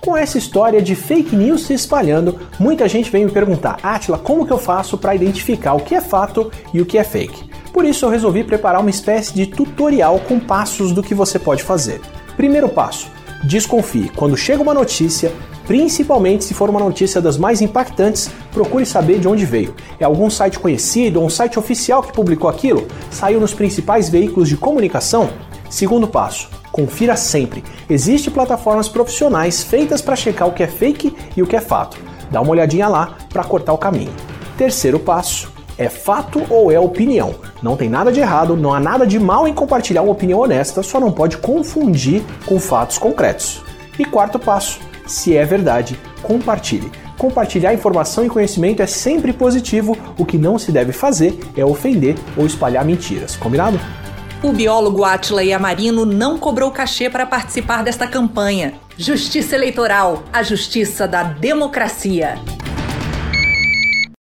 Com essa história de fake news se espalhando, muita gente vem me perguntar: Átila, como que eu faço para identificar o que é fato e o que é fake? Por isso eu resolvi preparar uma espécie de tutorial com passos do que você pode fazer. Primeiro passo: desconfie. Quando chega uma notícia, principalmente se for uma notícia das mais impactantes, procure saber de onde veio. É algum site conhecido ou um site oficial que publicou aquilo? Saiu nos principais veículos de comunicação? Segundo passo: confira sempre. Existem plataformas profissionais feitas para checar o que é fake e o que é fato. Dá uma olhadinha lá para cortar o caminho. Terceiro passo: é fato ou é opinião? Não tem nada de errado, não há nada de mal em compartilhar uma opinião honesta, só não pode confundir com fatos concretos. E quarto passo: se é verdade, compartilhe. Compartilhar informação e conhecimento é sempre positivo, o que não se deve fazer é ofender ou espalhar mentiras, combinado? O biólogo Átila Yamarino não cobrou cachê para participar desta campanha. Justiça Eleitoral, a justiça da democracia.